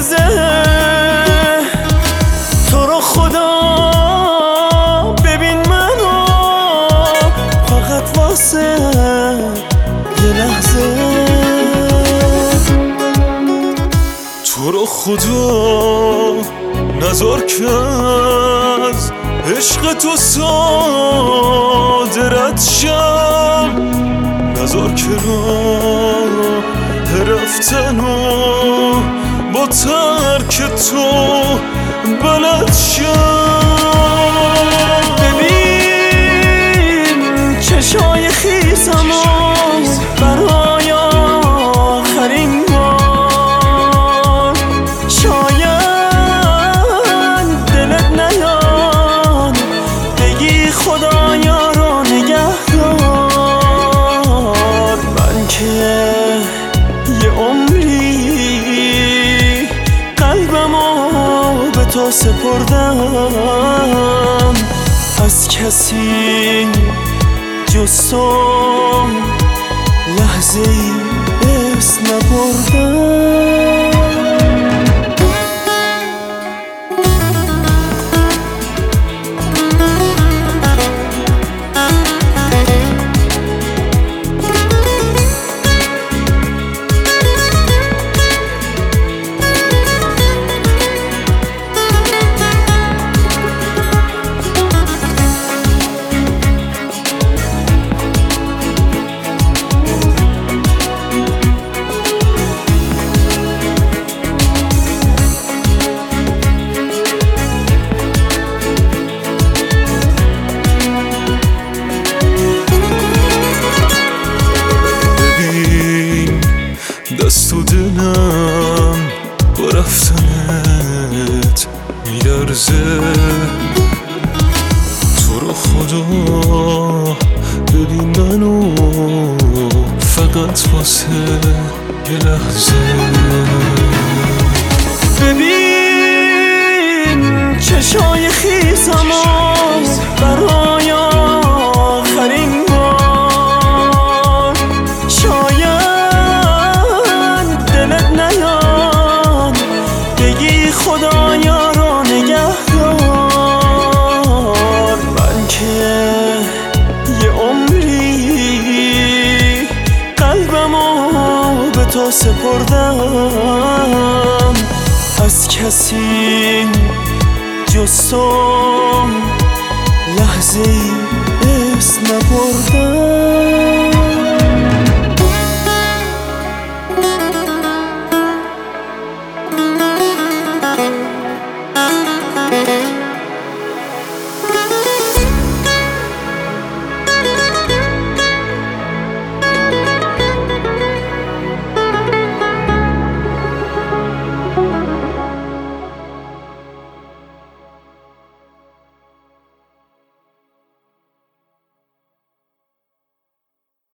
میلرزه. تو رو خدا ببین منو فقط واسه یه لحظه. تو رو خدا نذار که از عشق تو صادرت شم، نذار که راه رفتنو با ترک تو بلد شم. ببین چشای خیسمو برای آخرین بار، شاید دلت نیاد بگی خدایا رو نگه دار. من که یه عمری قلبمو به تو سپردم، از کسی جز تو لحظه ای اسم نبردم. دست و دلم با رفتنت میلرزه. تو رو خدا ببین منو فقط واسه یه لحظه. ببین چشای خیسمو برای آخرین بار، خدایا رو نگه دار. من که یه عمری قلبمو به تو سپردم، از کسی جز تو لحظه ای اسم نبردم.